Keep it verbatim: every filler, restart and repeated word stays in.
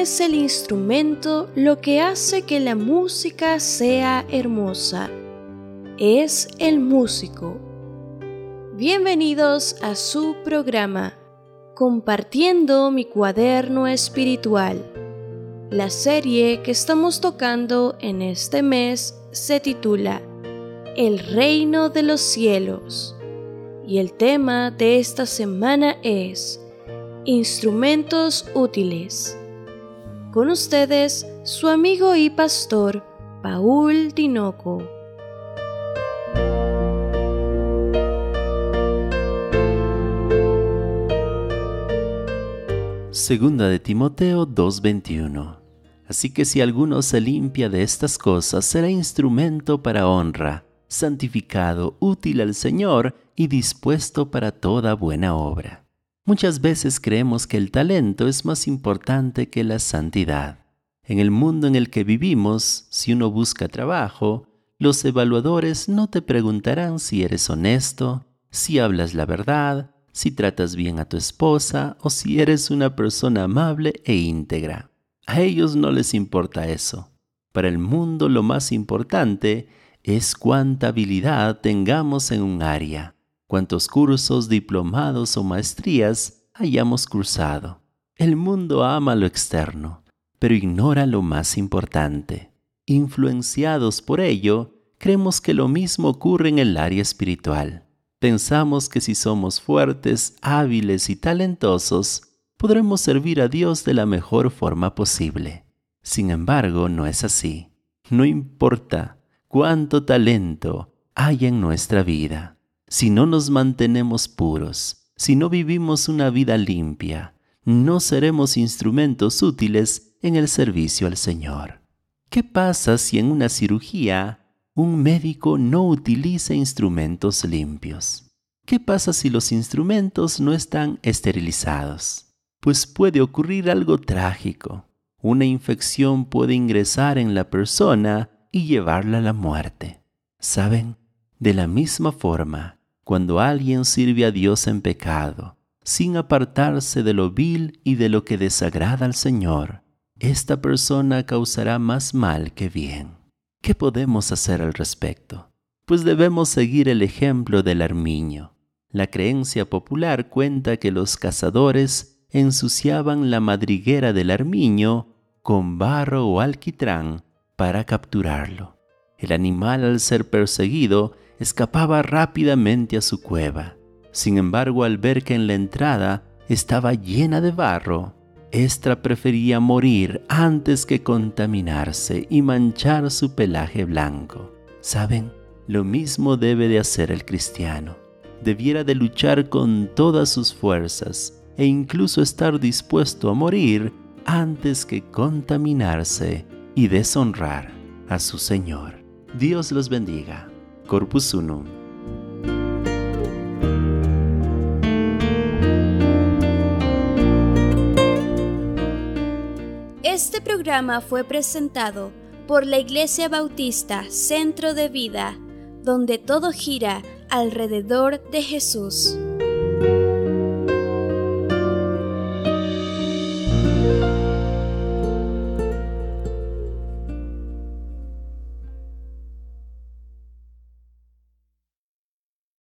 es el instrumento lo que hace que la música sea hermosa. Es el músico. Bienvenidos a su programa, Compartiendo mi cuaderno espiritual. La serie que estamos tocando en este mes se titula El reino de los cielos. Y el tema de esta semana es Instrumentos útiles. Con ustedes, su amigo y pastor, Paul Tinoco. Segunda de Timoteo dos veintiuno. Así que si alguno se limpia de estas cosas, será instrumento para honra, santificado, útil al Señor y dispuesto para toda buena obra. Muchas veces creemos que el talento es más importante que la santidad. En el mundo en el que vivimos, si uno busca trabajo, los evaluadores no te preguntarán si eres honesto, si hablas la verdad, si tratas bien a tu esposa o si eres una persona amable e íntegra. A ellos no les importa eso. Para el mundo lo más importante es cuánta habilidad tengamos en un área, cuántos cursos, diplomados o maestrías hayamos cursado. El mundo ama lo externo, pero ignora lo más importante. Influenciados por ello, creemos que lo mismo ocurre en el área espiritual. Pensamos que si somos fuertes, hábiles y talentosos, podremos servir a Dios de la mejor forma posible. Sin embargo, no es así. No importa cuánto talento hay en nuestra vida. Si no nos mantenemos puros, si no vivimos una vida limpia, no seremos instrumentos útiles en el servicio al Señor. ¿Qué pasa si en una cirugía un médico no utiliza instrumentos limpios? ¿Qué pasa si los instrumentos no están esterilizados? Pues puede ocurrir algo trágico. Una infección puede ingresar en la persona y llevarla a la muerte. ¿Saben? De la misma forma, cuando alguien sirve a Dios en pecado, sin apartarse de lo vil y de lo que desagrada al Señor, esta persona causará más mal que bien. ¿Qué podemos hacer al respecto? Pues debemos seguir el ejemplo del armiño. La creencia popular cuenta que los cazadores ensuciaban la madriguera del armiño con barro o alquitrán para capturarlo. El animal, al ser perseguido, escapaba rápidamente a su cueva. Sin embargo, al ver que en la entrada estaba llena de barro, ésta prefería morir antes que contaminarse y manchar su pelaje blanco. ¿Saben? Lo mismo debe de hacer el cristiano. Debiera de luchar con todas sus fuerzas e incluso estar dispuesto a morir antes que contaminarse y deshonrar a su Señor. Dios los bendiga. Corpus Unum. Este programa fue presentado por la Iglesia Bautista Centro de Vida, donde todo gira alrededor de Jesús.